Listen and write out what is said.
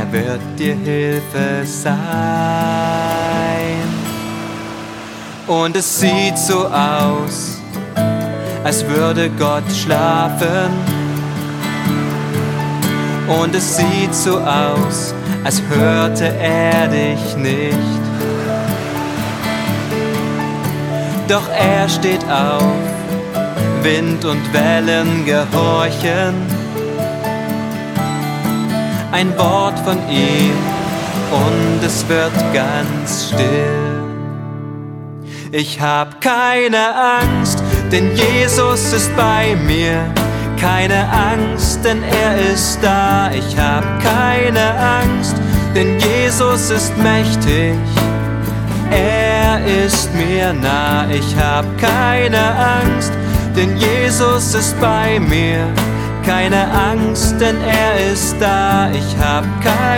er wird dir Hilfe sein. Und es sieht so aus, als würde Gott schlafen. Und es sieht so aus, als hörte er dich nicht. Doch er steht auf, Wind und Wellen gehorchen. Ein Wort von ihm und es wird ganz still. Ich hab keine Angst, denn Jesus ist bei mir. Keine Angst, denn er ist da. Ich hab keine Angst, denn Jesus ist mächtig. Er ist mir nah. Ich hab keine Angst, denn Jesus ist bei mir. Keine Angst, denn er ist da. Ich hab keine